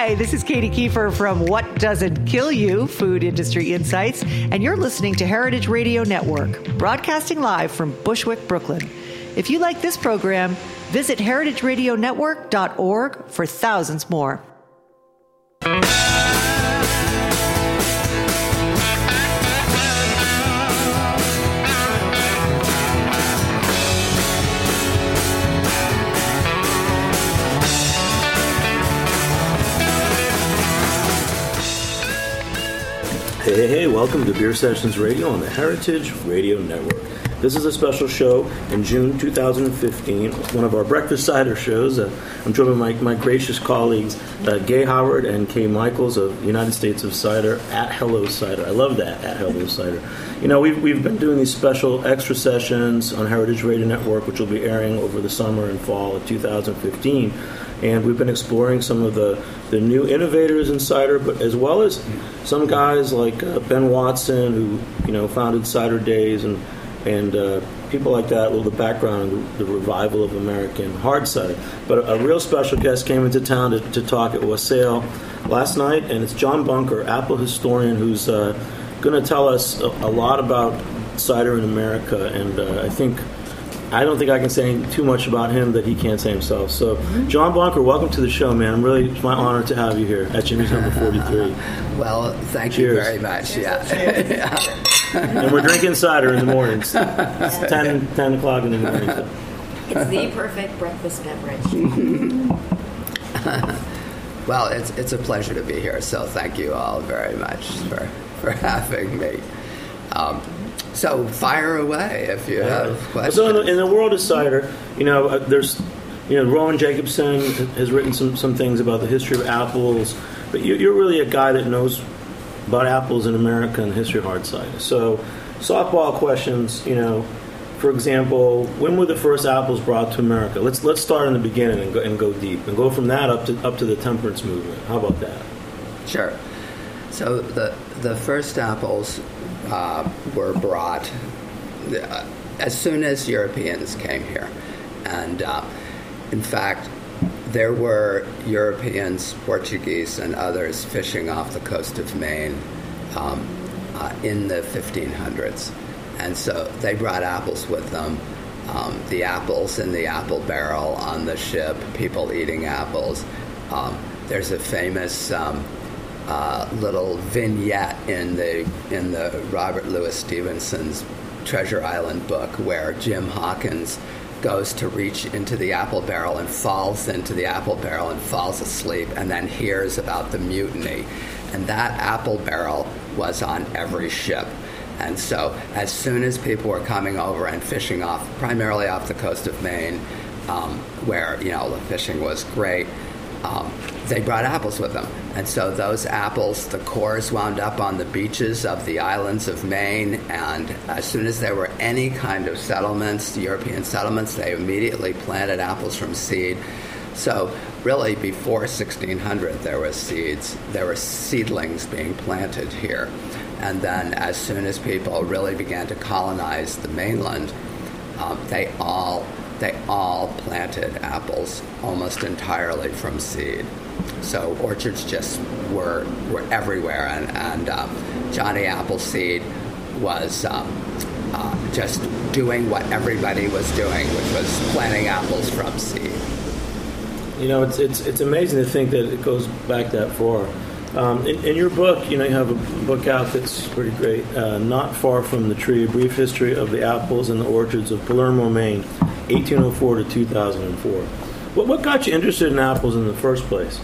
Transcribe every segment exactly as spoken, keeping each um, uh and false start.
Hi, this is Katie Kiefer from What Doesn't Kill You, Food Industry Insights, and you're listening to Heritage Radio Network, broadcasting live from Bushwick, Brooklyn. If you like this program, visit heritage radio network dot org for thousands more. Hey, hey, hey, welcome to Beer Sessions Radio on the Heritage Radio Network. This is a special show in June two thousand fifteen, one of our breakfast cider shows. Uh, I'm joined by my, my gracious colleagues, uh, Gay Howard and Kay Michaels of United States of Cider at Hello Cider. I love that, at Hello Cider. You know, we've, we've been doing these special extra sessions on Heritage Radio Network, which will be airing over the summer and fall of two thousand fifteen. And we've been exploring some of the, the new innovators in cider, but as well as some guys like uh, Ben Watson, who, you know, founded Cider Days, and and uh, people like that, a little bit background on the revival of American hard cider. But a, a real special guest came into town to, to talk at Wassail last night, and it's John Bunker, Apple historian, who's uh, going to tell us a, a lot about cider in America. And uh, I think I don't think I can say too much about him that he can't say himself. So, John Bunker, welcome to the show, man. I'm really, it's my honor to have you here at Jimmy's number forty-three. Well, thank Cheers. you very much. Yeah. yeah. And we're drinking cider in the mornings. It's ten, ten o'clock in the morning. So. It's the perfect breakfast beverage. Well, it's it's a pleasure to be here. So thank you all very much for, for having me. Um, so fire away if you have questions. So in the, in the world of cider, you know, uh, there's, you know, Rowan Jacobson has written some, some things about the history of apples, but you, you're really a guy that knows about apples in America and the history of hard cider. So, softball questions, you know, for example, when were the first apples brought to America? Let's let's start in the beginning and go, and go deep, and go from that up to up to the temperance movement. How about that? Sure. So the the first apples uh, were brought uh, as soon as Europeans came here, and uh, in fact, there were Europeans, Portuguese, and others fishing off the coast of Maine um, uh, in the fifteen hundreds. And so they brought apples with them. Um, the apples in the apple barrel on the ship, people eating apples. Um, there's a famous um, uh, little vignette in the in the Robert Louis Stevenson's Treasure Island book where Jim Hawkins goes to reach into the apple barrel and falls into the apple barrel and falls asleep and then hears about the mutiny. And that apple barrel was on every ship. And so as soon as people were coming over and fishing off, primarily off the coast of Maine, um, where, you know, the fishing was great, um, they brought apples with them. And so those apples, the cores wound up on the beaches of the islands of Maine, and as soon as there were any kind of settlements, European settlements, they immediately planted apples from seed. So really before sixteen hundred there were seeds, there were seedlings being planted here. And then as soon as people really began to colonize the mainland, um, they all they all planted apples almost entirely from seed. So orchards just were were everywhere, and, and um, Johnny Appleseed was um, uh, just doing what everybody was doing, which was planting apples from seed. You know, it's it's it's amazing to think that it goes back that far. Um, in, in your book, you know, you have a book out that's pretty great, uh, Not Far from the Tree, A Brief History of the Apples and the Orchards of Palermo, Maine, eighteen oh four to two thousand four. What, what got you interested in apples in the first place?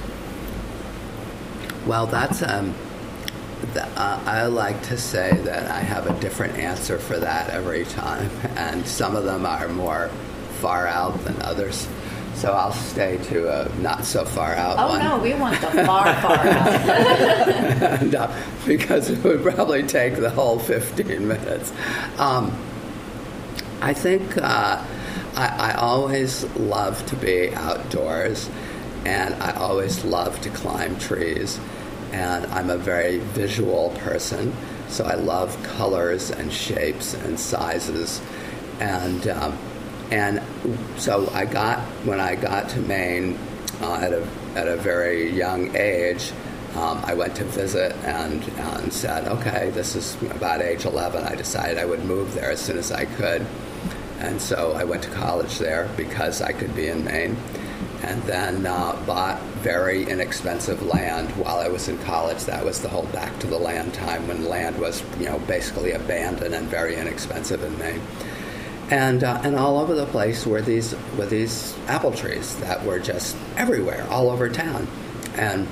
Well, that's, um, the, uh, I like to say that I have a different answer for that every time, and some of them are more far out than others. So I'll stay to a not so far out oh, one. Oh, no, we want the far, far out. and, uh, because it would probably take the whole fifteen minutes. Um, I think uh, I, I always love to be outdoors, and I always love to climb trees. And I'm a very visual person, so I love colors and shapes and sizes. And um, And so I got, when I got to Maine, uh, at a at a very young age, um, I went to visit and and said, okay, this is about age eleven. I decided I would move there as soon as I could, and so I went to college there because I could be in Maine, and then uh, bought very inexpensive land while I was in college. That was the whole back to the land time when land was, you know, basically abandoned and very inexpensive in Maine. And uh, and all over the place were these were these apple trees that were just everywhere, all over town, and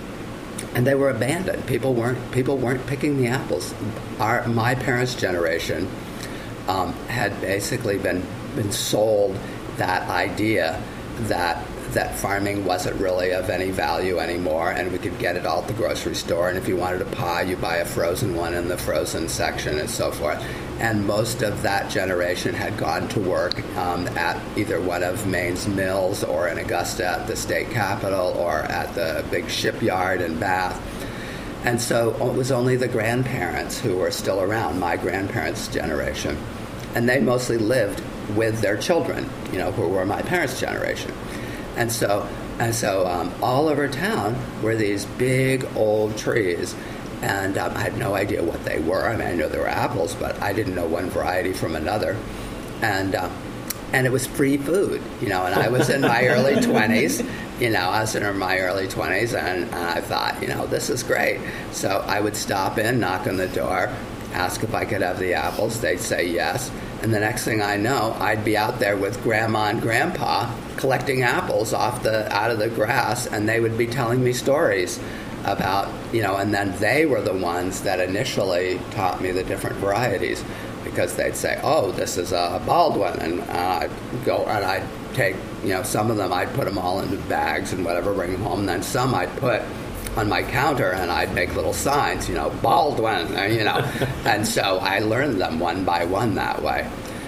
and they were abandoned. People weren't people weren't picking the apples. Our my parents' generation um, had basically been been sold that idea that that farming wasn't really of any value anymore, and we could get it all at the grocery store. And if you wanted a pie, you buy a frozen one in the frozen section, and so forth. And most of that generation had gone to work um, at either one of Maine's mills, or in Augusta at the state capitol, or at the big shipyard in Bath. And so it was only the grandparents who were still around, my grandparents' generation. And they mostly lived with their children, you know, who were my parents' generation. And so, and so um, all over town were these big old trees, and um, I had no idea what they were. I mean, I knew they were apples, but I didn't know one variety from another. And uh, and it was free food, you know. And I was in my early twenties, you know. I was in my early twenties, and, and I thought, you know, this is great. So I would stop in, knock on the door, ask if I could have the apples. They'd say yes. And the next thing I know, I'd be out there with Grandma and Grandpa collecting apples off the out of the grass, and they would be telling me stories about, you know, and then they were the ones that initially taught me the different varieties, because they'd say, oh, this is a Baldwin, and uh, I'd go and I'd take, you know, some of them, I'd put them all into bags and whatever, bring them home, and then some I'd put on my counter, and I'd make little signs, you know, Baldwin, you know, and so I learned them one by one that way.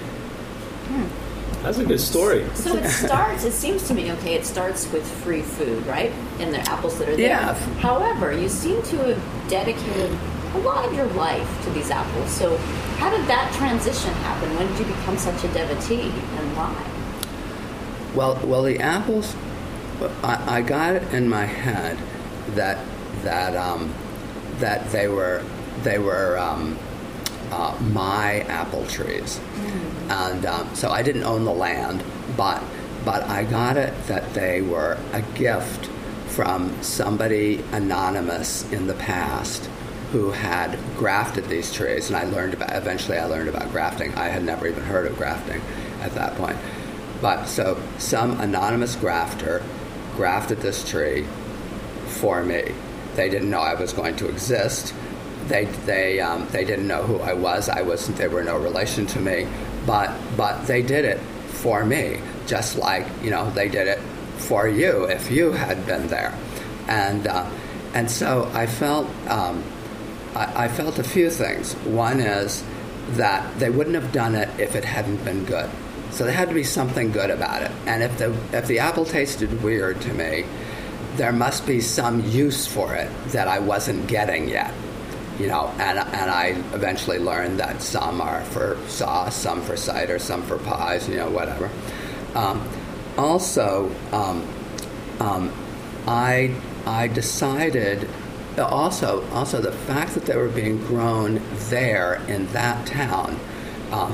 That's a good story. So it starts, it seems to me, okay, it starts with free food, right? And the apples that are there. Yeah. However, you seem to have dedicated a lot of your life to these apples. So how did that transition happen? When did you become such a devotee, and why? Well, well, the apples, I, I got it in my head that that um, that they were they were um, uh, my apple trees, mm. and um, so I didn't own the land, but but I got it that they were a gift from somebody anonymous in the past who had grafted these trees, and I learned about. Eventually, I learned about grafting. I had never even heard of grafting at that point, but so some anonymous grafter grafted this tree for me. They didn't know I was going to exist. They they um, they didn't know who I was. I wasn't. They were no relation to me. But but they did it for me, just like, you know, they did it for you if you had been there. And uh, and so I felt um, I, I felt a few things. One is that they wouldn't have done it if it hadn't been good. So there had to be something good about it. And if the if the apple tasted weird to me, there must be some use for it that I wasn't getting yet, you know, and and I eventually learned that some are for sauce, some for cider, some for pies, you know, whatever. Um, also, um, um, I I decided also also the fact that they were being grown there in that town um,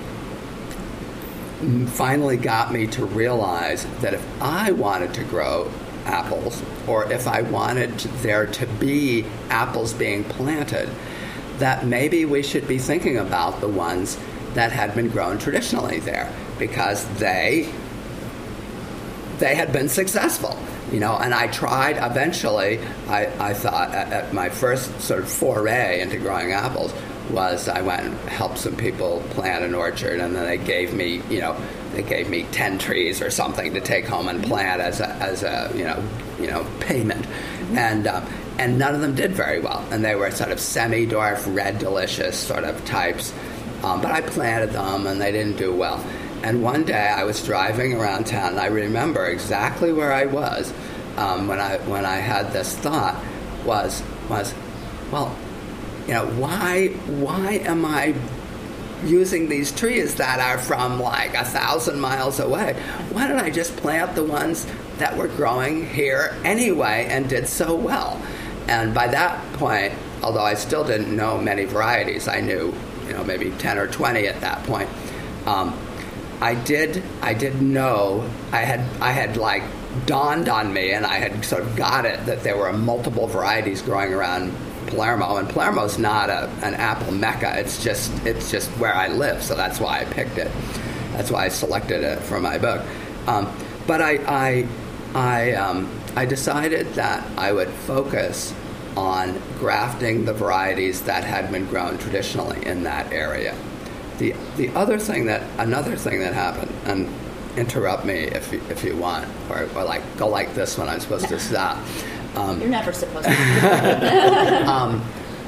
finally got me to realize that if I wanted to grow apples, or if I wanted there to be apples being planted, that maybe we should be thinking about the ones that had been grown traditionally there, because they they had been successful, you know. And I tried eventually, I, I thought at, at my first sort of foray into growing apples was I went and helped some people plant an orchard, and then they gave me, you know, they gave me ten trees or something to take home and plant as a, as a you know, you know, payment, and um, and none of them did very well, and they were sort of semi-dwarf, red delicious sort of types, um, but I planted them and they didn't do well. And one day I was driving around town, and I remember exactly where I was um, when I when I had this thought was was, well, you know, why why am I using these trees that are from like a thousand miles away? Why don't I just plant the ones that were growing here anyway and did so well. And by that point, although I still didn't know many varieties, I knew, you know, maybe ten or twenty at that point. Um, I did, I did know, I had, I had like dawned on me, and I had sort of got it that there were multiple varieties growing around Palermo, and Palermo's not a, an apple mecca. It's just, it's just where I live, so that's why I picked it. That's why I selected it for my book. Um, but I, I, I, um, I decided that I would focus on grafting the varieties that had been grown traditionally in that area. The the other thing that another thing that happened, and interrupt me if you, if you want, or, or like go like this when I'm supposed to stop. Um, You're never supposed to. um,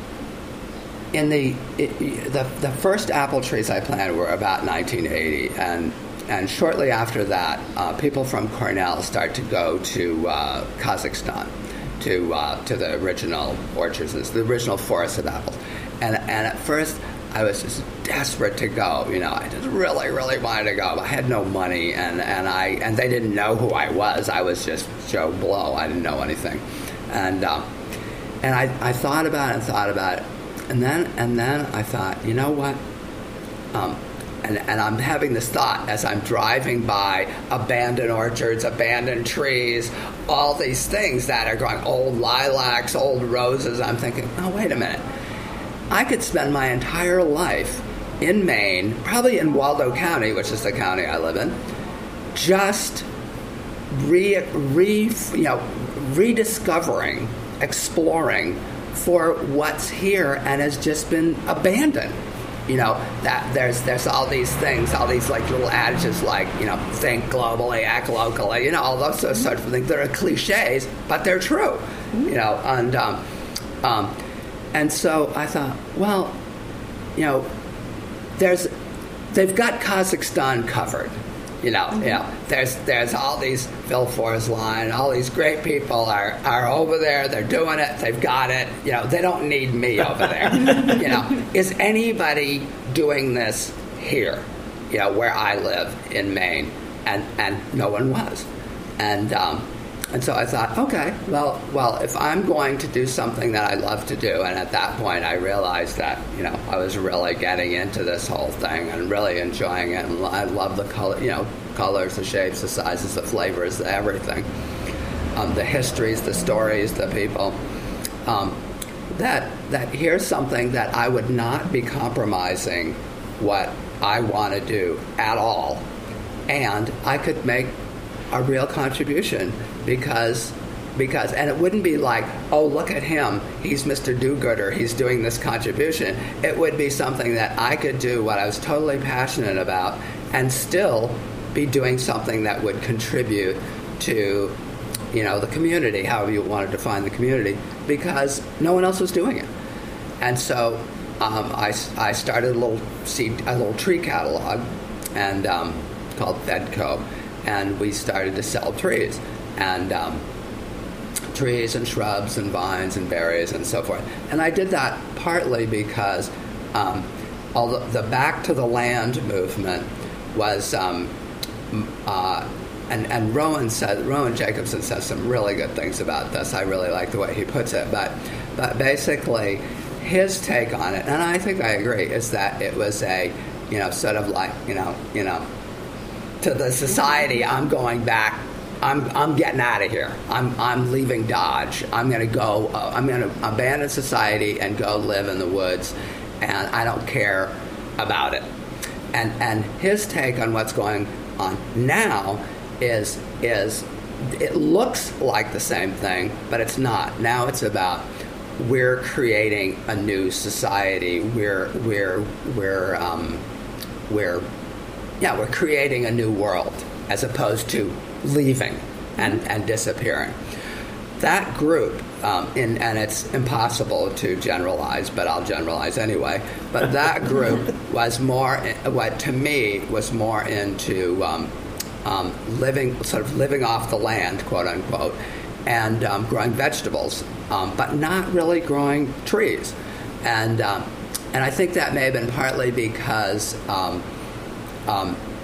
in the it, the the first apple trees I planted were about nineteen eighty, and and shortly after that, uh, people from Cornell started to go to uh, Kazakhstan, to uh, to the original orchards, the original forest of apples, and and at first I was just desperate to go. You know, I just really, really wanted to go. I had no money, and, and I and they didn't know who I was. I was just Joe Blow. I didn't know anything, and um, and I, I thought about it and thought about it, and then and then I thought, you know what? Um, and and I'm having this thought as I'm driving by abandoned orchards, abandoned trees, all these things that are growing, old lilacs, old roses. I'm thinking, oh, wait a minute. I could spend my entire life in Maine, probably in Waldo County, which is the county I live in, just re, re, you know, rediscovering, exploring for what's here and has just been abandoned. You know, that there's there's all these things, all these like little adages like, you know, think globally, act locally, you know, all those sorts of things that are cliches, but they're true. You know, and um, um, and so I thought, well, you know, there's they've got Kazakhstan covered. You know, mm-hmm. you know, there's there's all these Phil Forsline, all these great people are, are over there. They're doing it. They've got it. You know, they don't need me over there. You know, is anybody doing this here? You know, where I live in Maine, and and no one was, and um, and so I thought, okay, well, well, if I'm going to do something that I love to do, and at that point I realized that, you know, I was really getting into this whole thing and really enjoying it, and I love the color, you know, colors, the shapes, the sizes, the flavors, the everything, um, the histories, the stories, the people. Um, that that here's something that I would not be compromising what I want to do at all, and I could make a real contribution because because and it wouldn't be like, oh, look at him, he's Mister Do-Gooder, he's doing this contribution. It would be something that I could do what I was totally passionate about and still be doing something that would contribute to, you know, the community, however you want to define the community, because no one else was doing it. And so um, I, I started a little seed, a little tree catalog, and um, called Fedco. And we started to sell trees, and um, trees and shrubs and vines and berries and so forth. And I did that partly because um, although the Back to the Land movement was, um, uh, and, and Rowan said, Rowan Jacobson says some really good things about this. I really like the way he puts it. But, but basically, his take on it, and I think I agree, is that it was a, you know, sort of like, you know, you know, to the society, I'm going back. I'm I'm getting out of here. I'm I'm leaving Dodge. I'm going to go. Uh, I'm going to abandon society and go live in the woods, and I don't care about it. And and his take on what's going on now is is it looks like the same thing, but it's not. Now it's about we're creating a new society. We're we're we're um, we're Yeah, we're creating a new world as opposed to leaving and, and disappearing. That group, um, in, and it's impossible to generalize, but I'll generalize anyway, but that group was more, what to me was more into um, um, living, sort of living off the land, quote unquote, and um, growing vegetables, um, but not really growing trees. And, um, and I think that may have been partly because Um, Um,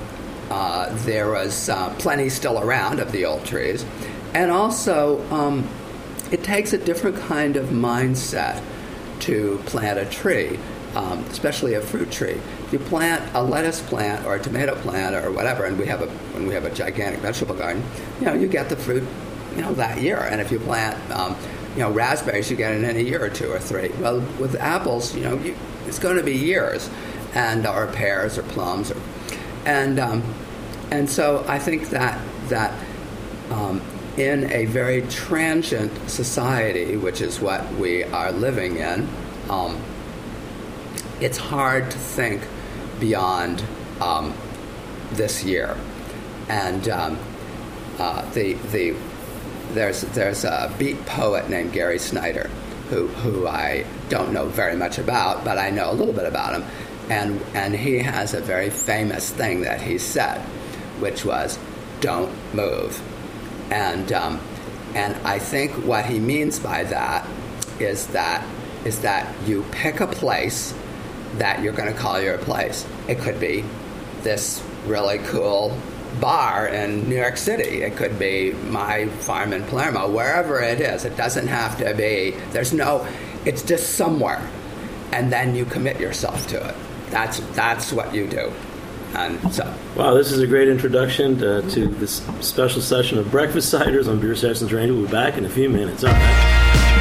uh, there was uh, plenty still around of the old trees. And also, um, it takes a different kind of mindset to plant a tree, um, especially a fruit tree. If you plant a lettuce plant or a tomato plant or whatever, and we have a when we have a gigantic vegetable garden, you know, you get the fruit, you know, that year. And if you plant, um, you know, raspberries, you get it in a year or two or three. Well, with apples, you know, you, it's going to be years, and or pears or plums, or, and um, and so I think that that um, in a very transient society, which is what we are living in, um, it's hard to think beyond um, this year. And um, uh, the the there's there's a beat poet named Gary Snyder, who who I don't know very much about, but I know a little bit about him, and and he has a very famous thing that he said, which was, "Don't move." And um, and I think what he means by that is that is that you pick a place that you're going to call your place. It could be this really cool bar in New York City. It could be my farm in Palermo, wherever it is. It doesn't have to be, there's no, it's just somewhere. And then you commit yourself to it. That's that's what you do. And so. Wow, this is a great introduction to, to this special session of Breakfast Ciders on Beer Sessions Radio. We'll be back in a few minutes. All right.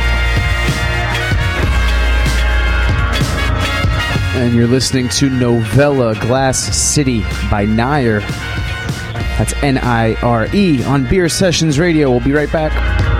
And you're listening to Novella Glass City by Nire. That's N I R E on Beer Sessions Radio. We'll be right back.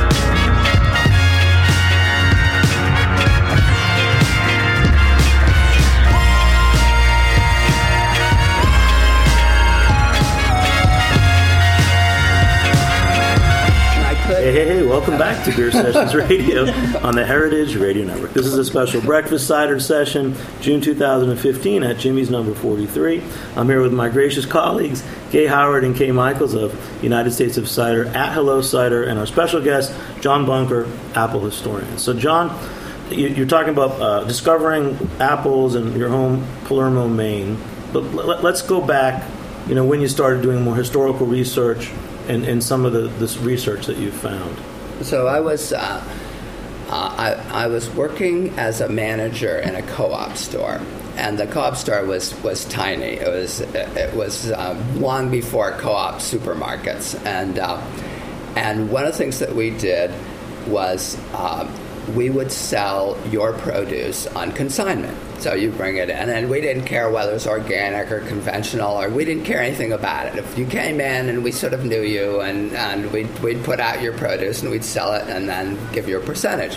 Hey, hey, hey, welcome back to Beer Sessions Radio on the Heritage Radio Network. This is a special Breakfast Cider session, June two thousand fifteen at Jimmy's number forty-three. I'm here with my gracious colleagues, Gay Howard and Kay Michaels of United States of Cider at Hello Cider, and our special guest, John Bunker, apple historian. So, John, you're talking about uh, discovering apples in your home, Palermo, Maine. But let's go back, you know, when you started doing more historical research and, and some of the this research that you found. So I was uh, uh, I, I was working as a manager in a co-op store, and the co-op store was, was tiny. It was it was um, long before co-op supermarkets, and uh, and one of the things that we did was uh, we would sell your produce on consignment. So you bring it in, and we didn't care whether it was organic or conventional, or we didn't care anything about it. If you came in and we sort of knew you, and, and we'd, we'd put out your produce and we'd sell it and then give you a percentage.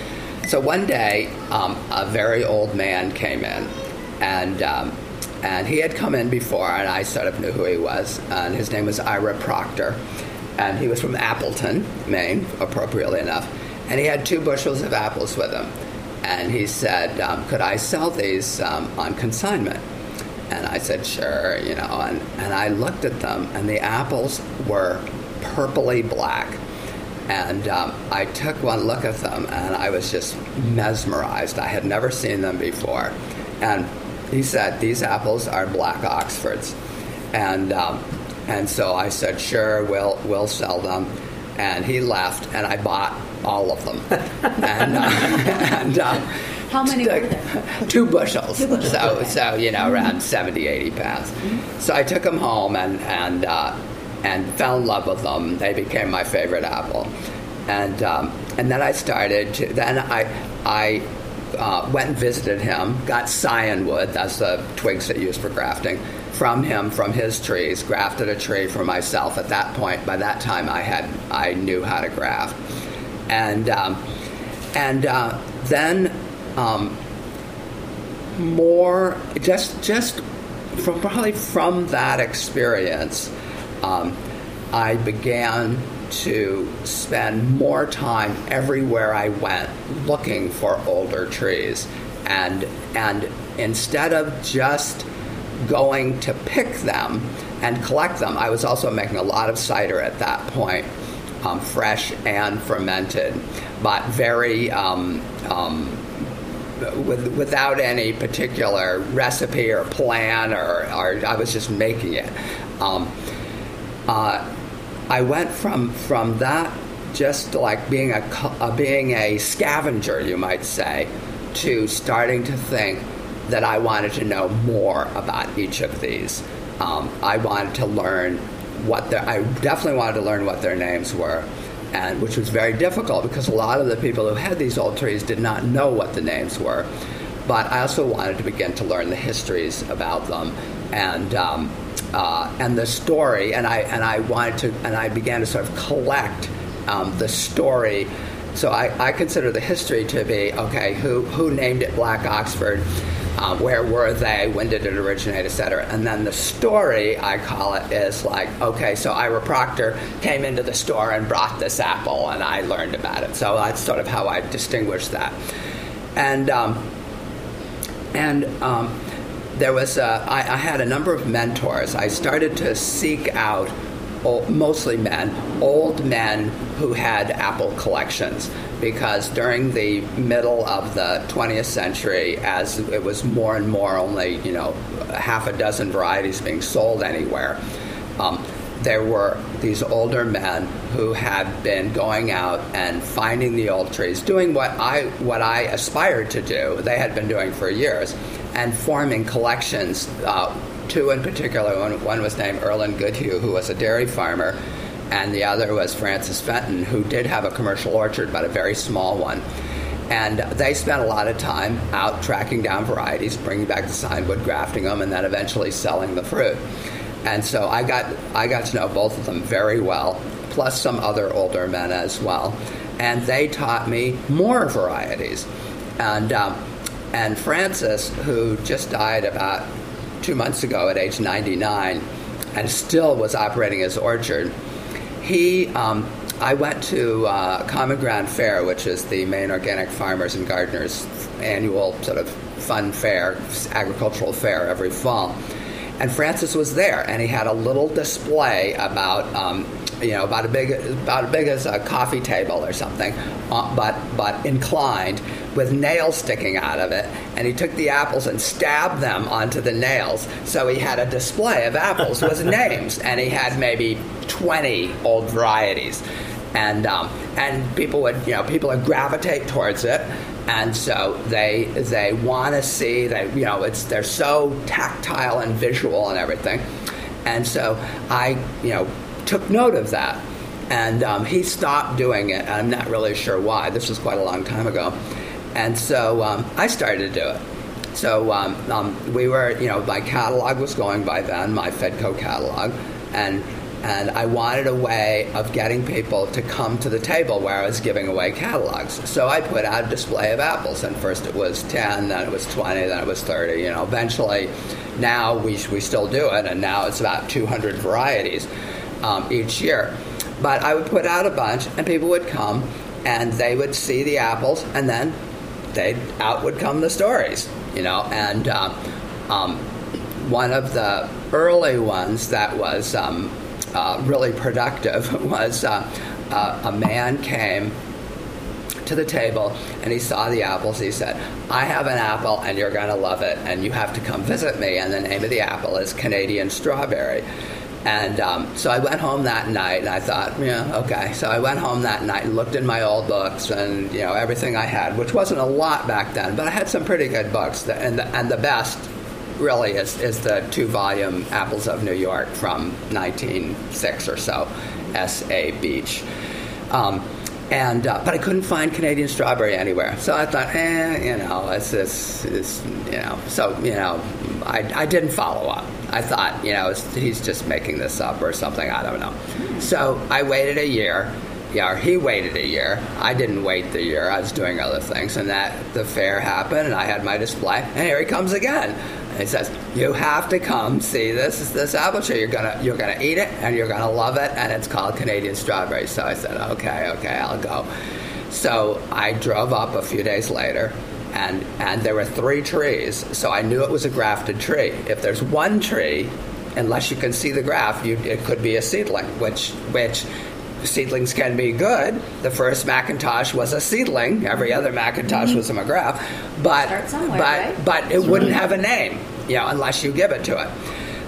So one day, um, a very old man came in, and um, and he had come in before, and I sort of knew who he was, and his name was Ira Proctor, and he was from Appleton, Maine, appropriately enough, and he had two bushels of apples with him. And he said, um, could I sell these um, on consignment? And I said, sure, you know, and, and I looked at them, and the apples were purpley black. And um, I took one look at them, and I was just mesmerized. I had never seen them before. And he said, these apples are Black Oxfords. And um, and so I said, sure, we'll we'll sell them. And he left, and I bought all of them. and uh, and uh, How many were there? Two bushels. Two bushels. So, Okay. so you know, around seventy, eighty pounds. Mm-hmm. So I took them home and and uh, and fell in love with them. They became my favorite apple. And um, and then I started to, then I I uh, went and visited him, got scion wood, that's the twigs that you use for grafting, from him, from his trees, grafted a tree for myself. At that point, by that time, I had I knew how to graft. And um, and uh, then um, more just just from probably from that experience, um, I began to spend more time everywhere I went looking for older trees, and and instead of just going to pick them and collect them, I was also making a lot of cider at that point. Um, fresh and fermented, but very um, um, with, without any particular recipe or plan, or, or I was just making it. um, uh, I went from from that just like being a uh, being a scavenger, you might say, to starting to think that I wanted to know more about each of these. Um, I wanted to learn what their, I definitely wanted to learn what their names were, and which was very difficult because a lot of the people who had these old trees did not know what the names were. But I also wanted to begin to learn the histories about them, and um, uh, and the story. And I and I wanted to, and I began to sort of collect um, the story. So I, I consider the history to be okay. Who who named it Black Oxford? Um, where were they? When did it originate, et cetera? And then the story, I call it, is like, okay, so Ira Proctor came into the store and brought this apple, and I learned about it. So that's sort of how I distinguish that. And um, and um, there was, a, I, I had a number of mentors. I started to seek out, old, mostly men, old men who had apple collections. Because during the middle of the twentieth century, as it was more and more only, you know, half a dozen varieties being sold anywhere, um, there were these older men who had been going out and finding the old trees, doing what I what I aspired to do. They had been doing for years, and forming collections. Uh, two in particular, one, one was named Erland Goodhue, who was a dairy farmer, and the other was Francis Fenton, who did have a commercial orchard, but a very small one. And they spent a lot of time out tracking down varieties, bringing back the signwood, grafting them, and then eventually selling the fruit. And so I got I got to know both of them very well, plus some other older men as well. And they taught me more varieties. And um, and Francis, who just died about two months ago at age ninety-nine, and still was operating his orchard, He, um, I went to uh, Common Ground Fair, which is the Maine Organic Farmers and Gardeners annual sort of fun fair, agricultural fair every fall. And Francis was there, and he had a little display about, um, you know, about a big, about as big as a coffee table or something, uh, but but inclined, with nails sticking out of it. And he took the apples and stabbed them onto the nails. So he had a display of apples with names, and he had maybe twenty old varieties, and um, and people would, you know, people would gravitate towards it. And so they they want to see, they, you know, it's they're so tactile and visual and everything. And so I, you know, took note of that. And um, he stopped doing it. I'm not really sure why. This was quite a long time ago. And so um, I started to do it. So um, um, we were, you know, my catalog was going by then, my Fedco catalog, and And I wanted a way of getting people to come to the table where I was giving away catalogs. So I put out a display of apples, and first it was ten, then it was twenty, then it was thirty. You know, eventually, now we we still do it, and now it's about two hundred varieties um, each year. But I would put out a bunch, and people would come, and they would see the apples, and then they out would come the stories. You know, and um, um, one of the early ones that was Um, Uh, really productive was uh, uh, a man came to the table and he saw the apples. He said, "I have an apple and you're going to love it, and you have to come visit me." And the name of the apple is Canadian Strawberry. And um, so I went home that night, and I thought, yeah, okay. So I went home that night and looked in my old books and, you know, everything I had, which wasn't a lot back then, but I had some pretty good books. That, and, the, and the best really is, is the two-volume Apples of New York from nineteen oh six or so, S A Beach. Um, and uh, but I couldn't find Canadian Strawberry anywhere. So I thought, eh, you know, it's, it's, it's you know. So, you know, I, I didn't follow up. I thought, you know, it's, he's just making this up or something. I don't know. So I waited a year. Yeah, he waited a year. I didn't wait the year. I was doing other things, and that the fair happened, and I had my display, and here he comes again. He says, "You have to come see this this apple tree. You're gonna you're gonna eat it, and you're gonna love it, and it's called Canadian Strawberry." So I said, "Okay, okay, I'll go." So I drove up a few days later, and and there were three trees. So I knew it was a grafted tree. If there's one tree, unless you can see the graft, you, it could be a seedling, which which. Seedlings can be good. The first Macintosh was a seedling. Every other Macintosh was a McGrath, but but right? but it wouldn't have a name, you know, unless you give it to it.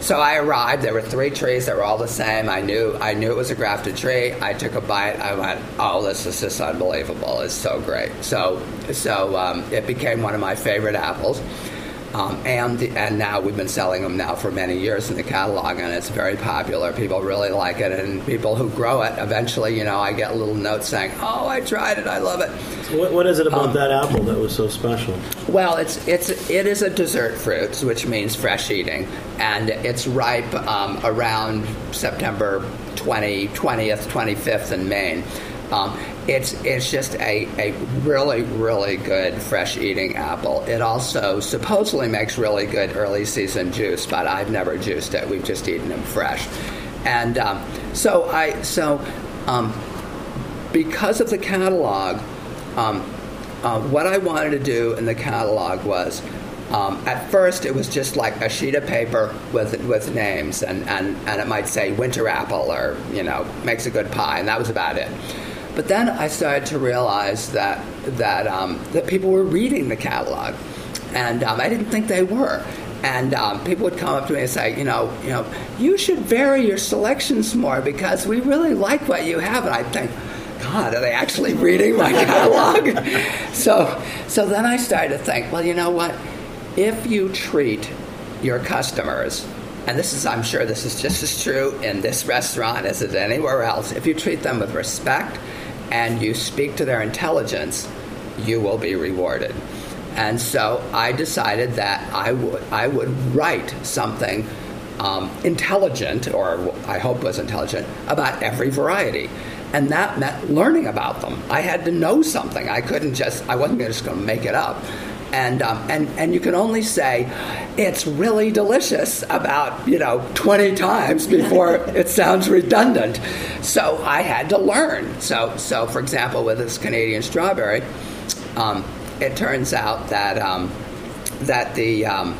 so I arrived. There were three trees that were all the same. I knew I knew it was a grafted tree. I took a bite. I went, "Oh, this is just unbelievable! It's so great." So so um, it became one of my favorite apples. Um, and the, and now we've been selling them now for many years in the catalog, and it's very popular. People really like it, and people who grow it, eventually, you know, I get a little note saying, "Oh, I tried it, I love it." So what, what is it about um, that apple that was so special? Well, it's it's it is a dessert fruit, which means fresh eating, and it's ripe um, around September twentieth, twenty-fifth in Maine. Um, it's it's just a, a really, really good fresh eating apple. It also supposedly makes really good early season juice, but I've never juiced it. We've just eaten them fresh. And um, so I so um, because of the catalog, um, uh, what I wanted to do in the catalog was, Um, at first, it was just like a sheet of paper with with names, and, and, and it might say winter apple or, you know, makes a good pie, and that was about it. But then I started to realize that that um, that people were reading the catalog, and um, I didn't think they were. And um, people would come up to me and say, you know, you know, you should vary your selections more because we really like what you have. And I'd think, God, are they actually reading my catalog? so so then I started to think, well, you know what? If you treat your customers, and this is, I'm sure this is just as true in this restaurant as it is anywhere else, if you treat them with respect and you speak to their intelligence, you will be rewarded. And so I decided that I would I would write something um, intelligent, or I hope was intelligent, about every variety. And that meant learning about them. I had to know something. I couldn't just, I wasn't just going to make it up. And um, and and you can only say it's really delicious about, you know, twenty times before it sounds redundant. So I had to learn. So so for example, with this Canadian strawberry, um, it turns out that um, that the um,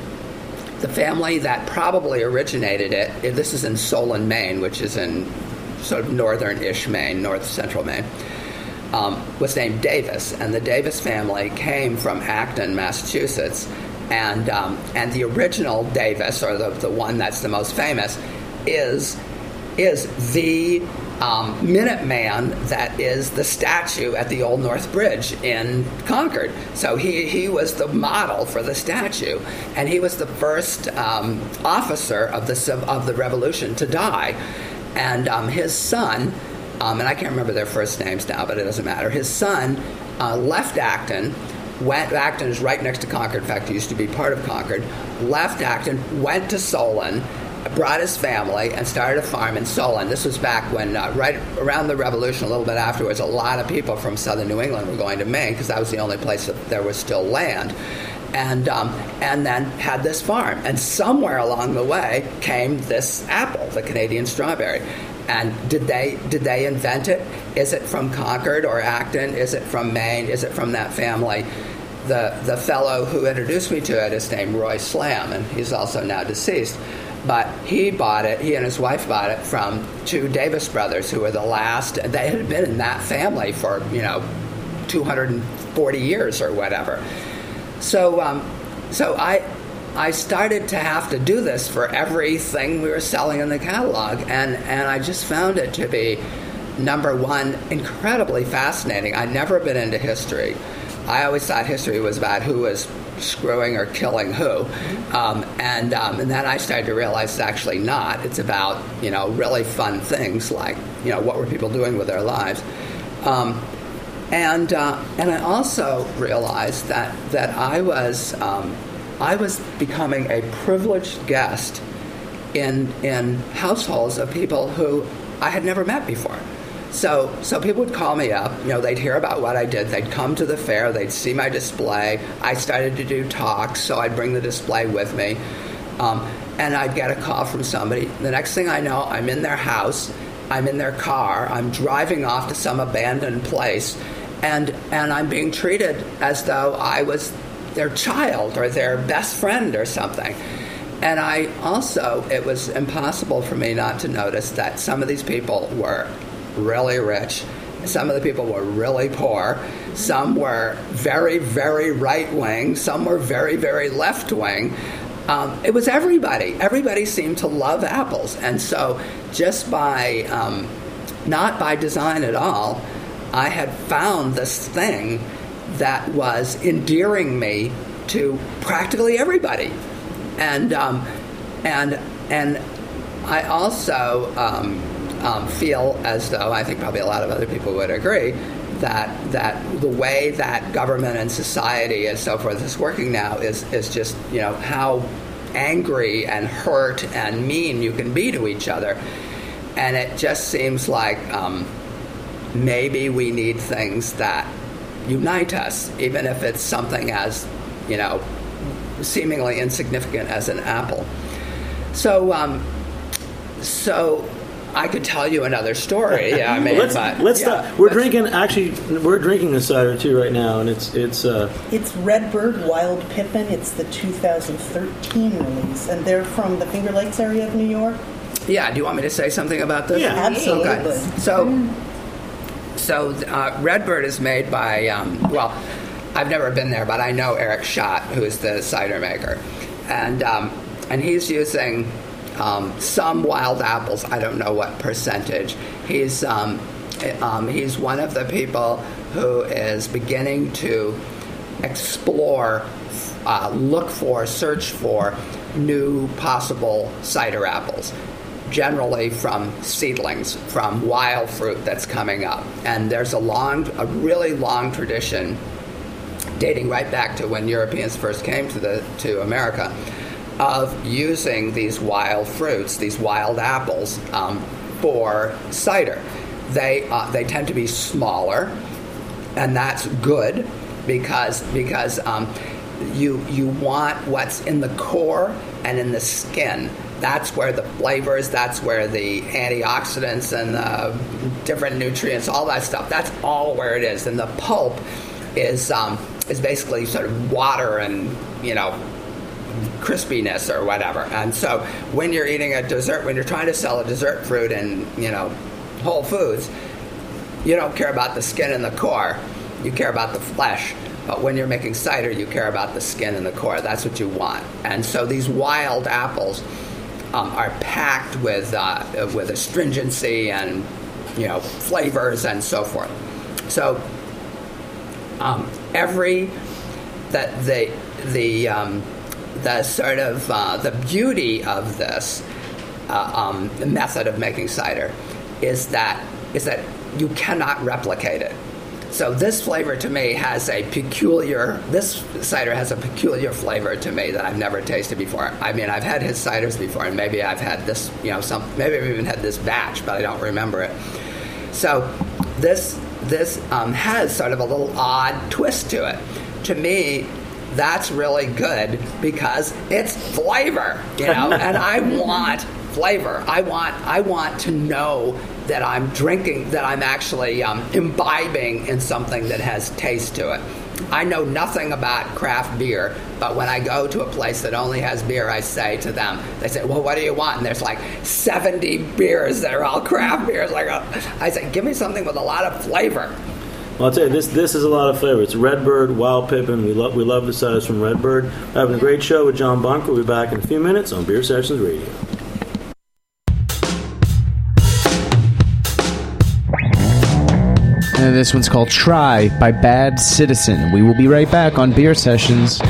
the family that probably originated it. This is in Solon, Maine, which is in sort of northern-ish Maine, north central Maine. Um, was named Davis, and the Davis family came from Acton, Massachusetts, and um, and the original Davis, or the, the one that's the most famous, is is the um, Minuteman that is the statue at the Old North Bridge in Concord. So he, he was the model for the statue, and he was the first um, officer of the of the Revolution to die, and um, his son. Um, and I can't remember their first names now, but it doesn't matter. His son uh, left Acton, went, Acton is right next to Concord, in fact, he used to be part of Concord, left Acton, went to Solon, brought his family, and started a farm in Solon. This was back when, uh, right around the Revolution, a little bit afterwards, a lot of people from southern New England were going to Maine, because that was the only place that there was still land. And um, and then had this farm. And somewhere along the way came this apple, the Canadian strawberry. And did they did they invent it? Is it from Concord or Acton? Is it from Maine? Is it from that family? The the fellow who introduced me to it is named Roy Slam, and he's also now deceased. But he bought it, he and his wife bought it from two Davis brothers, who were the last. They had been in that family for, you know, two hundred forty years or whatever. So um, so I... I started to have to do this for everything we were selling in the catalog, and, and I just found it to be, number one, incredibly fascinating. I'd never been into history. I always thought history was about who was screwing or killing who, um, and um, and then I started to realize it's actually not. It's about, you know, really fun things like, you know, what were people doing with their lives. Um, and uh, and I also realized that that I was um, I was becoming a privileged guest in in households of people who I had never met before. So so people would call me up, you know, they'd hear about what I did, they'd come to the fair, they'd see my display. I started to do talks, so I'd bring the display with me. Um, and I'd get a call from somebody. The next thing I know, I'm in their house, I'm in their car, I'm driving off to some abandoned place, and and I'm being treated as though I was their child or their best friend or something. And I also, it was impossible for me not to notice that some of these people were really rich, some of the people were really poor, some were very, very right-wing, some were very, very left-wing. um, it was everybody. Everybody seemed to love apples. And so just by, um, not by design at all, I had found this thing that was endearing me to practically everybody. And um, and and I also um, um, feel as though, I think probably a lot of other people would agree, that that the way that government and society and so forth is working now is, is just, you know, how angry and hurt and mean you can be to each other. And it just seems like um, maybe we need things that unite us, even if it's something as, you know, seemingly insignificant as an apple. So, um, so I could tell you another story. Yeah, I mean, let's but, let's yeah, stop. We're let's, drinking. Actually, we're drinking a cider too right now, and it's it's. Uh, It's Redbird Wild Pippin. It's the two thousand thirteen release, and they're from the Finger Lakes area of New York. Yeah. Do you want me to say something about this? Yeah, absolutely. Okay. So, so uh, Redbird is made by. Um, well, I've never been there, but I know Eric Schott, who is the cider maker, and um, and he's using. Um, some wild apples. I don't know what percentage. He's um, um, he's one of the people who is beginning to explore, uh, look for, search for new possible cider apples, generally from seedlings, from wild fruit that's coming up. And there's a long, a really long tradition dating right back to when Europeans first came to the to America, of using these wild fruits, these wild apples, um, for cider. They uh, they tend to be smaller, and that's good because because um, you you want what's in the core and in the skin. That's where the flavors, that's where the antioxidants and the different nutrients, all that stuff. That's all where it is, and the pulp is um, is basically sort of water and, you know, crispiness or whatever. And so when you're eating a dessert, when you're trying to sell a dessert fruit in, you know, Whole Foods, you don't care about the skin and the core. You care about the flesh. But when you're making cider, you care about the skin and the core. That's what you want. And so these wild apples um, are packed with uh, with astringency and, you know, flavors and so forth. So um, every that the the um, the sort of uh, the beauty of this uh, um, method of making cider is that is that you cannot replicate it. So this flavor to me has a peculiar, this cider has a peculiar flavor to me that I've never tasted before. I mean, I've had his ciders before, and maybe I've had this, you know, some, maybe I've even had this batch, but I don't remember it. So this this um, has sort of a little odd twist to it. To me, that's really good because it's flavor, you know, and I want flavor. I want I want to know that I'm drinking, that I'm actually um, imbibing in something that has taste to it. I know nothing about craft beer, but when I go to a place that only has beer, I say to them, they say, well, what do you want? And there's like seventy beers that are all craft beers. Like, I say, give me something with a lot of flavor. Well, I'll tell you, this this is a lot of flavor. It's Redbird, Wild Pippin. We love we love the ciders from Redbird. We're having a great show with John Bunker. We'll be back in a few minutes on Beer Sessions Radio. And this one's called Try by Bad Citizen. We will be right back on Beer Sessions.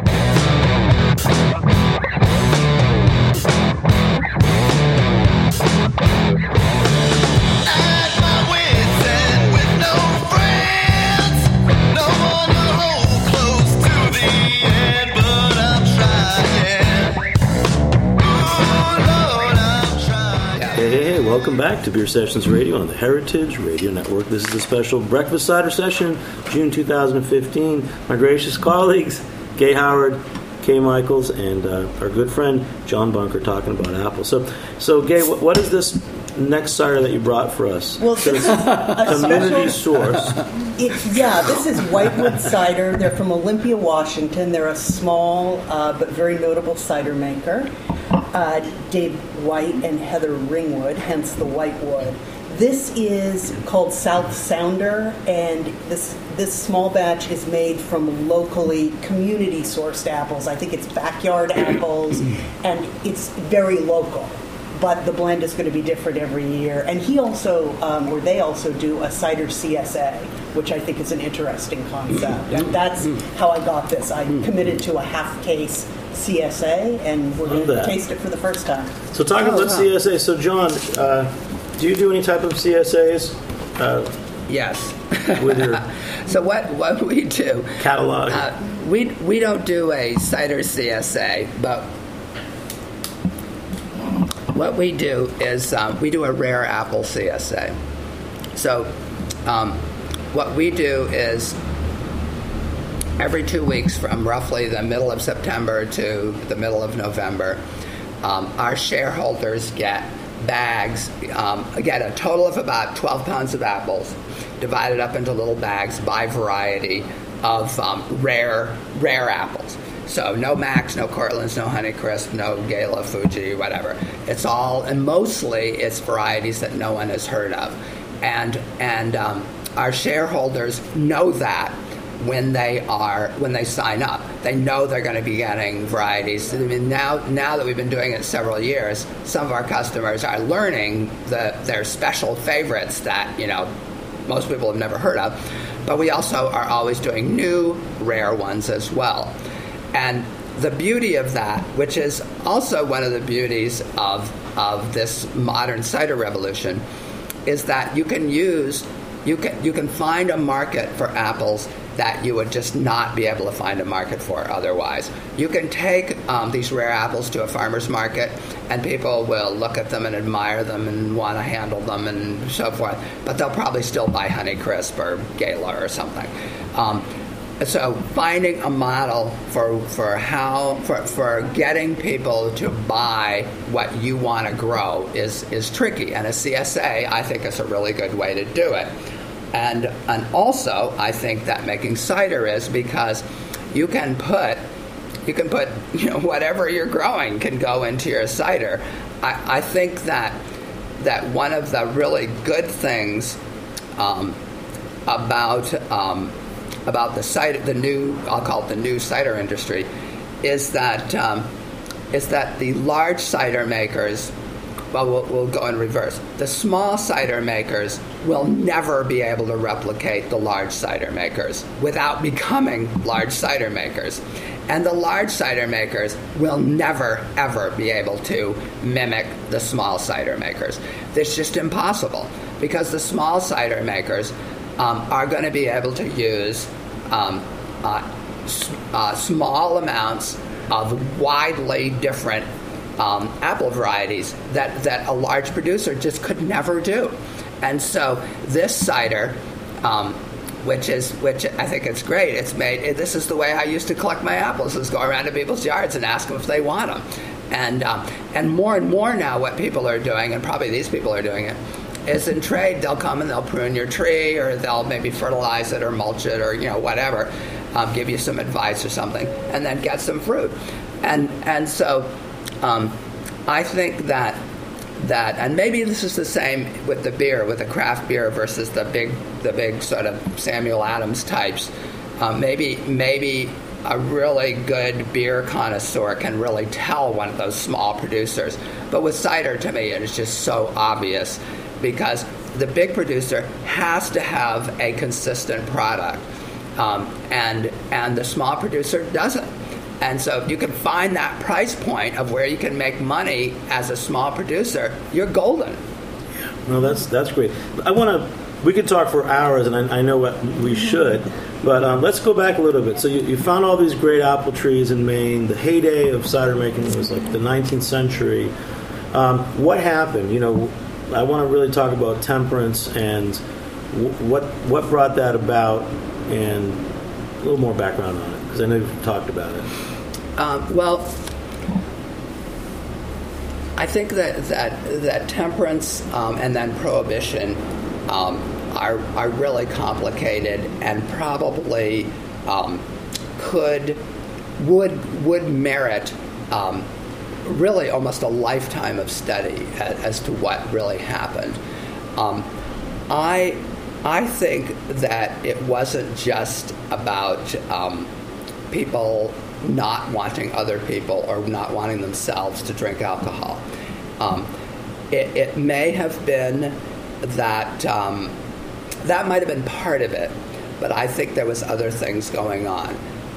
Welcome back to Beer Sessions Radio on the Heritage Radio Network. This is a special breakfast cider session, June two thousand fifteen. My gracious colleagues, Gay Howard, Kay Michaels, and uh, our good friend John Bunker talking about apples. So, so Gay, what, what is this next cider that you brought for us? Well, this is a community special, source. It, yeah, this is Whitewood Cider. They're from Olympia, Washington. They're a small uh, but very notable cider maker. Uh, Dave White and Heather Ringwood, hence the Whitewood. This is called South Sounder, and this this small batch is made from locally community sourced apples. I think it's backyard apples, and it's very local. But the blend is going to be different every year. And he also, um, or they also do a cider C S A, which I think is an interesting concept. And that's how I got this. I committed to a half case C S A, and we're going to taste it for the first time. So talking Oh, about wow. C S A, so John, uh, do you do any type of C S As uh, Yes. with your So what, what we do, catalog? uh, we, we don't do a cider C S A, but what we do is um, we do a rare apple C S A. So um, what we do is every two weeks from roughly the middle of September to the middle of November, um, our shareholders get bags, um, get a total of about twelve pounds of apples, divided up into little bags by variety of um, rare rare apples. So no Max, no Cortlands, no Honeycrisp, no Gala, Fuji, whatever. It's all, and mostly it's varieties that no one has heard of. And and um, our shareholders know that when they are when they sign up. They know they're going to be getting varieties. I mean, now now that we've been doing it several years, some of our customers are learning the their special favorites that, you know, most people have never heard of. But we also are always doing new rare ones as well. And the beauty of that, which is also one of the beauties of of this modern cider revolution, is that you can use you can you can find a market for apples that you would just not be able to find a market for otherwise. You can take um, these rare apples to a farmer's market, and people will look at them and admire them and want to handle them and so forth, but they'll probably still buy Honeycrisp or Gala or something. Um, So finding a model for for how for, for getting people to buy what you want to grow is is tricky, and a C S A I think is a really good way to do it. And and also I think that making cider is, because you can put you can put you know whatever you're growing can go into your cider. I, I think that that one of the really good things um, about um, about the cider, the new, I'll call it the new cider industry, is that um, is that the large cider makers, well, well, we'll go in reverse. The small cider makers will never be able to replicate the large cider makers without becoming large cider makers. And the large cider makers will never, ever be able to mimic the small cider makers. It's just impossible, because the small cider makers um, are going to be able to use um, uh, s- uh, small amounts of widely different um, apple varieties that, that a large producer just could never do. And so this cider, um, which is which I think it's great. It's made. This is the way I used to collect my apples: is go around to people's yards and ask them if they want them. And um, and more and more now, what people are doing, and probably these people are doing it, is in trade they'll come and they'll prune your tree, or they'll maybe fertilize it or mulch it, or you know whatever, um, give you some advice or something, and then get some fruit. And and so um, I think that. That and maybe this is the same with the beer, with the craft beer versus the big, the big sort of Samuel Adams types. Um, maybe maybe a really good beer connoisseur can really tell one of those small producers. But with cider, to me, it is just so obvious, because the big producer has to have a consistent product, um, and and the small producer doesn't. And so if you can find that price point of where you can make money as a small producer, you're golden. No, that's that's great. I want to. We could talk for hours, and I, I know what we should. But um, let's go back a little bit. So you, you found all these great apple trees in Maine. The heyday of cider making was like the nineteenth century. Um, what happened? You know, I want to really talk about temperance and w- what what brought that about, and a little more background on it, because I know you've talked about it. Um, well, I think that that, that temperance um, and then prohibition um, are are really complicated, and probably um, could would would merit um, really almost a lifetime of study as, as to what really happened. Um, I I think that it wasn't just about um, people not wanting other people or not wanting themselves to drink alcohol. Um, it, it may have been that um, that might have been part of it, but I think there was other things going on.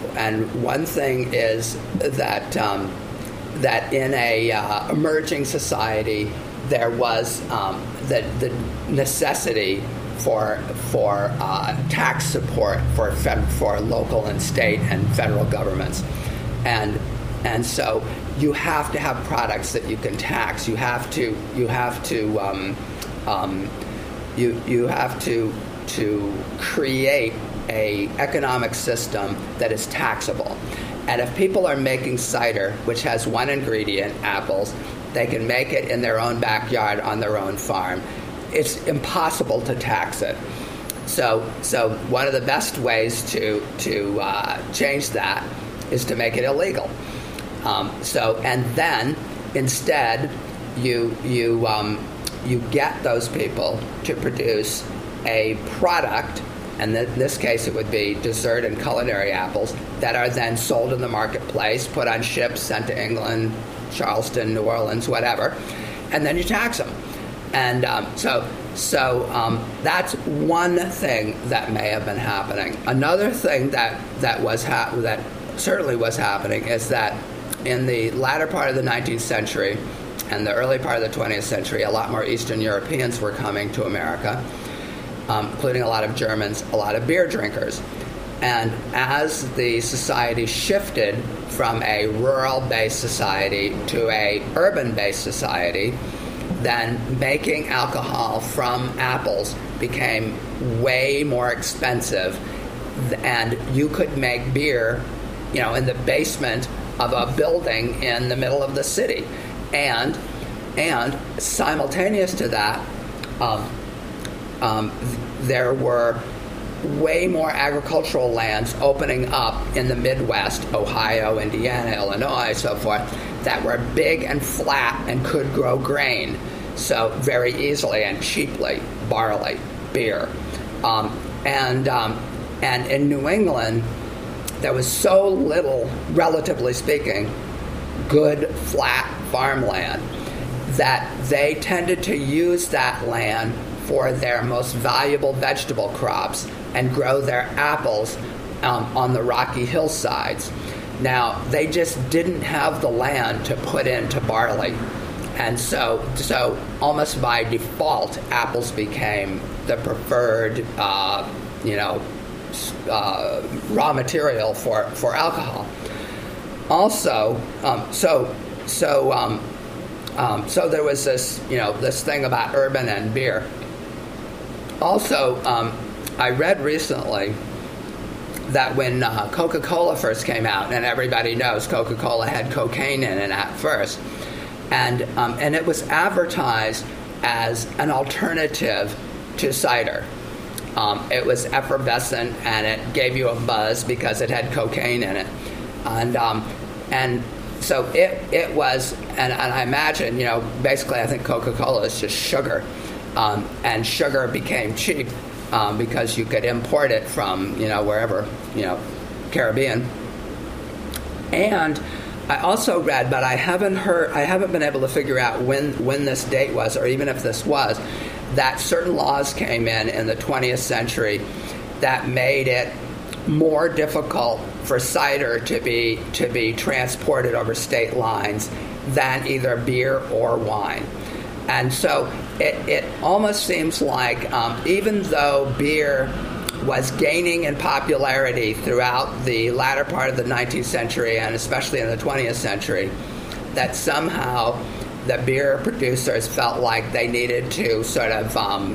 And one thing is that um, that in a uh, emerging society, there was um, the, the necessity for for uh, tax support for fed, for local and state and federal governments, and and so you have to have products that you can tax. You have to you have to um, um, you you have to to create a economic system that is taxable. And if people are making cider, which has one ingredient, apples, they can make it in their own backyard on their own farm. It's impossible to tax it. So, so one of the best ways to to uh, change that is to make it illegal. Um, so, and then instead, you you um, you get those people to produce a product, and in this case, it would be dessert and culinary apples that are then sold in the marketplace, put on ships, sent to England, Charleston, New Orleans, whatever, and then you tax them. And um, so, so um, that's one thing that may have been happening. Another thing that that was ha- that certainly was happening is that in the latter part of the nineteenth century and the early part of the twentieth century, a lot more Eastern Europeans were coming to America, um, including a lot of Germans, a lot of beer drinkers. And as the society shifted from a rural-based society to a urban-based society, then making alcohol from apples became way more expensive, and you could make beer, you know, in the basement of a building in the middle of the city, and and simultaneous to that, um, um, there were way more agricultural lands opening up in the Midwest, Ohio, Indiana, Illinois, so forth, that were big and flat and could grow grain, so very easily and cheaply, barley, beer. Um, and, um, and in New England, there was so little, relatively speaking, good flat farmland that they tended to use that land for their most valuable vegetable crops and grow their apples um, on the rocky hillsides. Now, they just didn't have the land to put into barley. And so, so almost by default, apples became the preferred, uh, you know, uh, raw material for, for alcohol. Also, um, so so um, um, so there was this, you know, this thing about urban and beer. Also, um, I read recently that when uh, Coca-Cola first came out, and everybody knows Coca-Cola had cocaine in it at first, and um, and it was advertised as an alternative to cider. Um, it was effervescent, and it gave you a buzz because it had cocaine in it, and um, and so it it was, and, and I imagine, you know, basically I think Coca-Cola is just sugar, um, and sugar became cheap um, because you could import it from, you know, wherever, you know, Caribbean. And I also read, but I haven't heard, I haven't been able to figure out when when this date was, or even if this was, that certain laws came in in the twentieth century that made it more difficult for cider to be to be transported over state lines than either beer or wine. And so it, it almost seems like um, even though beer was gaining in popularity throughout the latter part of the nineteenth century and especially in the twentieth century, that somehow the beer producers felt like they needed to sort of um,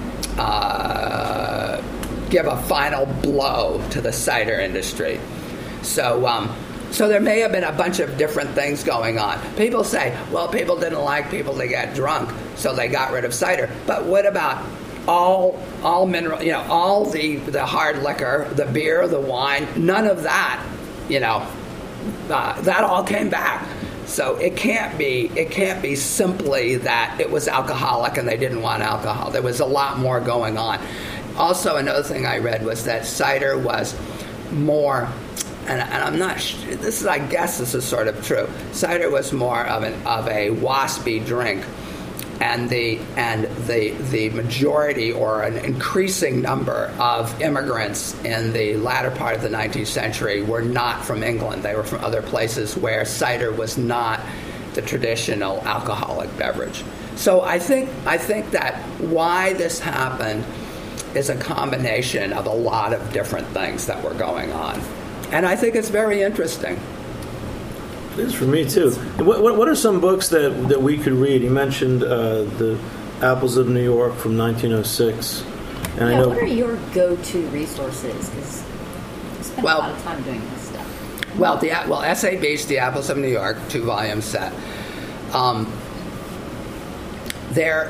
uh, give a final blow to the cider industry. So, um, so there may have been a bunch of different things going on. People say, well, people didn't like people to get drunk, so they got rid of cider. But what about all all mineral, you know, all the, the hard liquor, the beer, the wine, none of that, you know, uh, that all came back. So it can't be it can't be simply that it was alcoholic and they didn't want alcohol. There was a lot more going on. Also, another thing I read was that cider was more, and, and I'm not. This is, I guess, this is sort of true. Cider was more of an of a waspy drink, and the and the the majority or an increasing number of immigrants in the latter part of the nineteenth century were not from England. They were from other places where cider was not the traditional alcoholic beverage. So I think I think that why this happened is a combination of a lot of different things that were going on, and I think it's very interesting. It is for me too. What, what, what are some books that, that we could read? You mentioned uh, the Apples of New York from nineteen oh six. And yeah, I know, what are your go-to resources? Because you spend well, a lot of time doing this stuff. Well, the well S A B's The Apples of New York, two volume set. Um, they're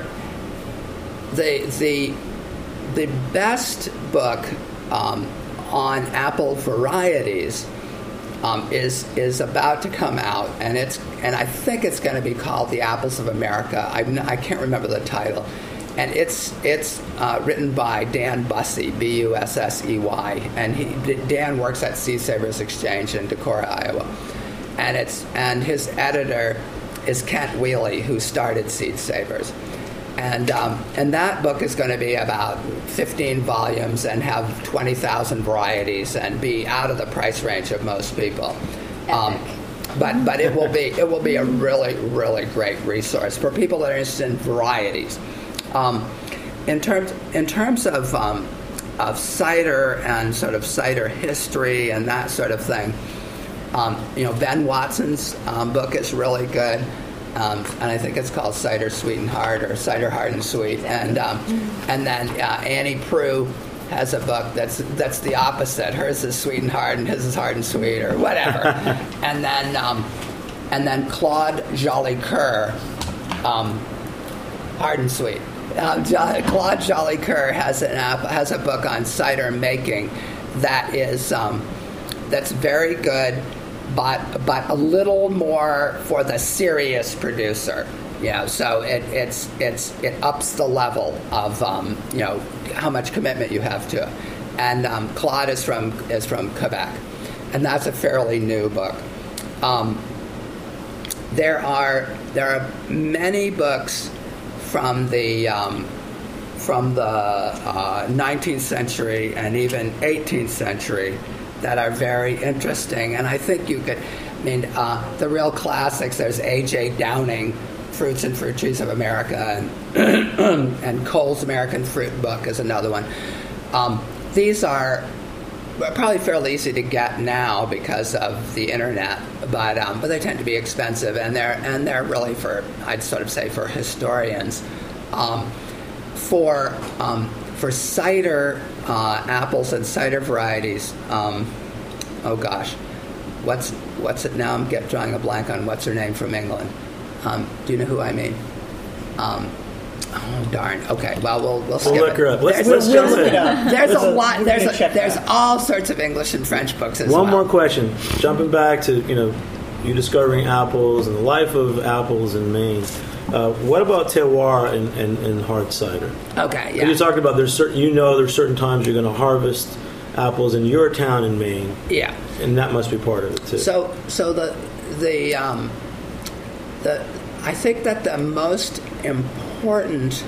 the the the best book um, on apple varieties. Um, is is about to come out, and it's and I think it's going to be called The Apples of America. I'm, I can't remember the title, and it's it's uh, written by Dan Bussey, B U S S E Y, and he Dan works at Seed Savers Exchange in Decorah, Iowa, and it's and his editor is Kent Wheely, who started Seed Savers. And um, and that book is going to be about fifteen volumes and have twenty thousand varieties and be out of the price range of most people. Um, but but it will be it will be a really really great resource for people that are interested in varieties. Um, in terms in terms of um, of cider and sort of cider history and that sort of thing, um, you know, Ben Watson's um, book is really good. Um, and I think it's called Cider Sweet and Hard or Cider Hard and Sweet. And um, and then uh, Annie Proulx has a book that's that's the opposite. Hers is sweet and hard, and his is hard and sweet, or whatever. and then um, and then Claude Jolicoeur, um, Hard and Sweet. Uh, jo- Claude Jolicoeur has an app, has a book on cider making that is um, that's very good. But but a little more for the serious producer, you know. So it it's it's it ups the level of um, you know how much commitment you have to it. And um, Claude is from is from Quebec, and that's a fairly new book. Um, there are there are many books from the um, from the uh, nineteenth century and even eighteenth century that are very interesting, and I think you could, I mean, uh, the real classics, there's A J Downing, Fruits and Fruit Trees of America, and, and Cole's American Fruit Book is another one. Um, these are probably fairly easy to get now because of the internet, but um, but they tend to be expensive, and they're and they're really for, I'd sort of say, for historians. Um, for um, for cider uh, apples and cider varieties, um, oh gosh, what's what's it now? I'm get drawing a blank on what's her name from England. Um, do you know who I mean? Um, oh darn. Okay, well we'll we'll skip we'll look it. her up. Let's, There's, let's jump in. there's a a- lot. we're There's gonna a, check there's that. all sorts of English and French books as One well. more question. Jumping back to, you know, you discovering apples and the life of apples in Maine. Uh, what about terroir and, and, and hard cider? Okay, yeah. You talked about there's certain, you know, there's certain times you're going to harvest apples in your town in Maine, Yeah. and that must be part of it too. So, so the the um, the I think that the most important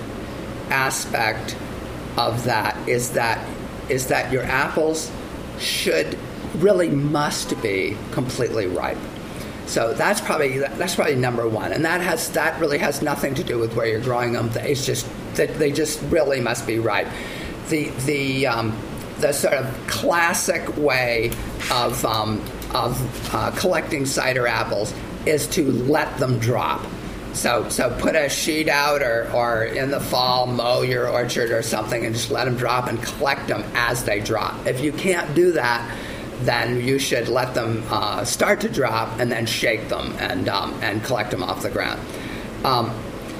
aspect of that is that is that your apples should really must be completely ripe. So that's probably that's probably number one, and that has that really has nothing to do with where you're growing them. It's just that they just really must be ripe. The the um, the sort of classic way of um, of uh, collecting cider apples is to let them drop. So so put a sheet out, or, or in the fall mow your orchard or something, and just let them drop and collect them as they drop. If you can't do that, then you should let them uh, start to drop and then shake them and um, and collect them off the ground. Um,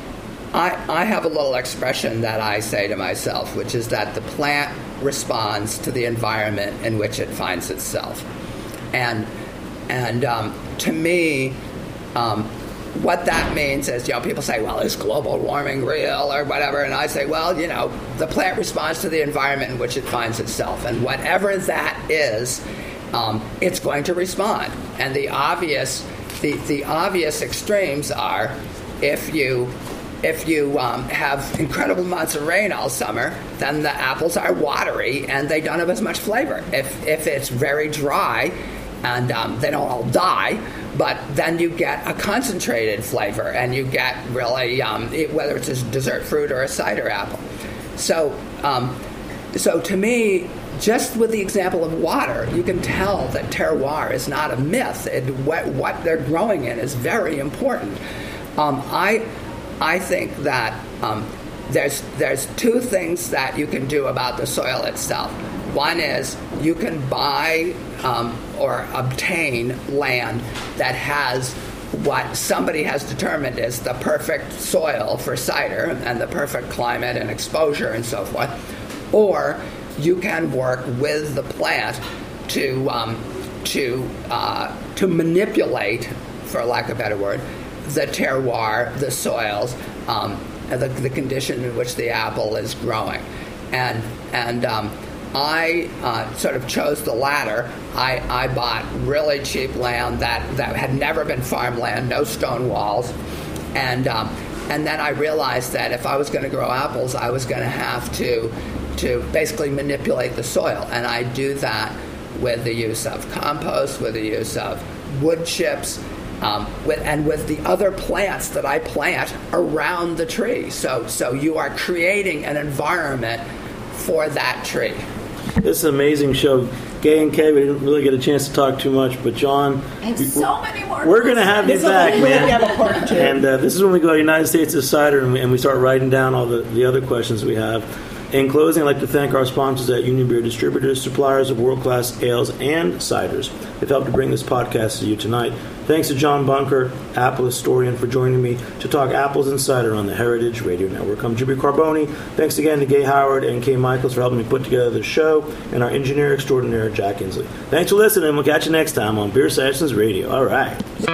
I, I have a little expression that I say to myself, which is that the plant responds to the environment in which it finds itself. And and um, to me, um, what that means is, you know, people say, well, is global warming real or whatever? And I say, well, you know, the plant responds to the environment in which it finds itself. And whatever that is, um, it's going to respond. And the obvious, the, the obvious extremes are if you If you um, have incredible amounts of rain all summer, then the apples are watery and they don't have as much flavor. If if it's very dry, and um, they don't all die, but then you get a concentrated flavor, and you get really um, it, whether it's a dessert fruit or a cider apple. So, um, so to me, just with the example of water, you can tell that terroir is not a myth. It, what, what they're growing in is very important. Um, I. I think that um, there's there's two things that you can do about the soil itself. One is you can buy um, or obtain land that has what somebody has determined is the perfect soil for cider and the perfect climate and exposure and so forth. Or you can work with the plant to um, to uh, to manipulate, for lack of a better word, the terroir, the soils, um, and the, the condition in which the apple is growing. And and um, I uh, sort of chose the latter. I, I bought really cheap land that, that had never been farmland, no stone walls. And um, and then I realized that if I was going to grow apples, I was going to have to to basically manipulate the soil. And I do that with the use of compost, with the use of wood chips, Um, with, and with the other plants that I plant around the tree. So so you are creating an environment for that tree. This is an amazing show. Gay and Kay, we didn't really get a chance to talk too much, but John, and so many more. We're going to have you back, man. Have a part two. And uh, this is when we go to United States of Cider, and we, and we start writing down all the, the other questions we have. In closing, I'd like to thank our sponsors at Union Beer Distributors, suppliers of world-class ales and ciders. They've helped to bring this podcast to you tonight. Thanks to John Bunker, Apple historian, for joining me to talk apples and cider on the Heritage Radio Network. I'm Jimmy Carboni. Thanks again to Gay Howard and Kay Michaels for helping me put together the show, and our engineer extraordinaire, Jack Inslee. Thanks for listening. We'll catch you next time on Beer Sessions Radio. All right.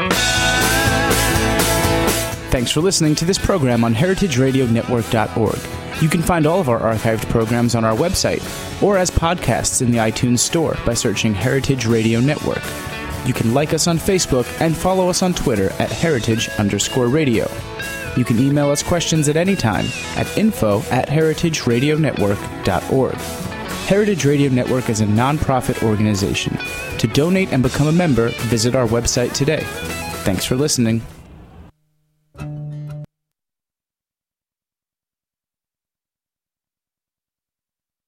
Thanks for listening to this program on heritage radio network dot org. You can find all of our archived programs on our website or as podcasts in the iTunes Store by searching Heritage Radio Network. You can like us on Facebook and follow us on Twitter at heritage underscore radio. You can email us questions at any time at info at heritage radio network dot org. Heritage Radio Network is a nonprofit organization. To donate and become a member, visit our website today. Thanks for listening.